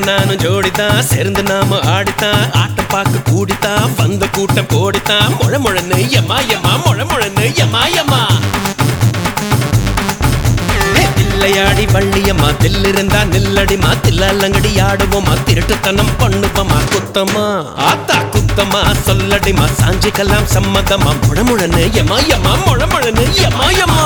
நானும் ஜோடிதான் சேர்ந்து நாம ஆடித்தான் ஆட்டம் பார்க்க கூடித்தான் வந்த கூட்டம் கோடித்தான் முழமுழன்னு எம்மா எம்மா முழமுழன்னு எம்மா எம்மா தில்லையாடி வள்ளியம்மா தில்லிருந்தா நில்லடிமா தில்லங்கடி ஆடுவோமா திருட்டுத்தனம் பண்ணுவோமா குத்தமா ஆத்தா குத்தமா சொல்லடிமா சாஞ்சிக்கலாம் சம்மதமா முழமுழன்னு எம்மா எம்மா முழமுழன்னு எம்மா எம்மா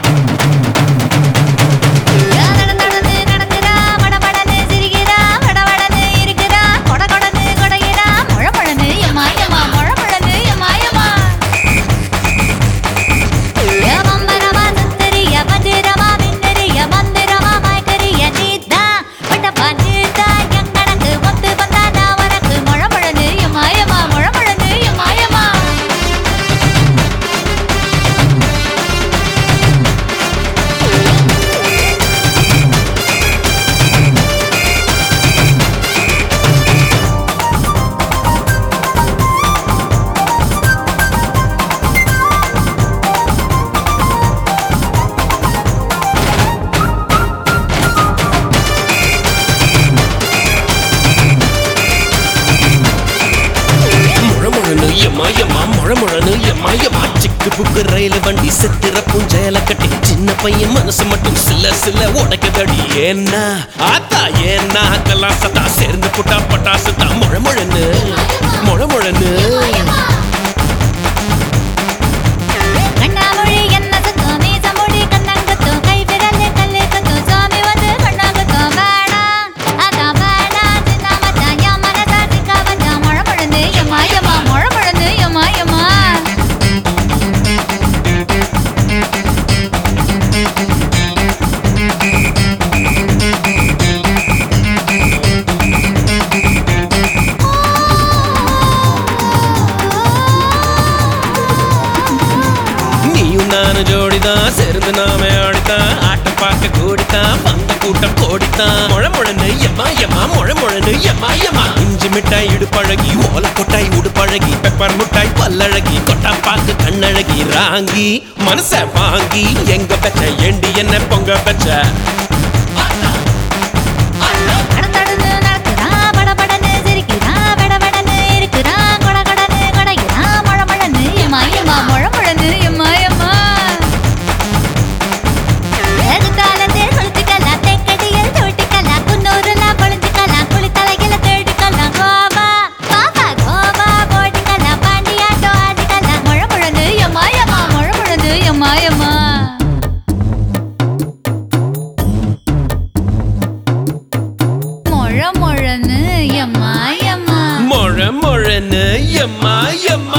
சிக்கு புக்கு ரயில் வண்டி செத்துற பூஞ்சையில கட்டி சின்ன பையன் மனசு மட்டும் சில சில உடைக்கதடி ஏன்னா ஆத்தா ஏன்னா கலாசத்தா சேர்ந்து புட்டா பட்டாசு தான் முழமுழன்னு முழமுழன்னு நானும் ஜோடிதான் சேர்ந்து நாம ஆடித்தான் ஆட்டம் பார்க்க கூடித்தான் வந்த கூட்டம் கோடித்தான் முழமுழன்னு எம்மா எம்மா முழமுழன்னு எம்மா எம்மா இஞ்சி மிட்டாய் இடுப்பழகி ஓலை கொட்டாய் உடுப்பழகி பெப்பர் முட்டாய் பல்லழகி கொட்டா பாக்கு கண்ணழகி ராங்கி மனச வாங்கி எங்க பெச்ச ஏண்டி என்ன பொங்க பெச்ச முழமுழன்னு எம்மா எம்மா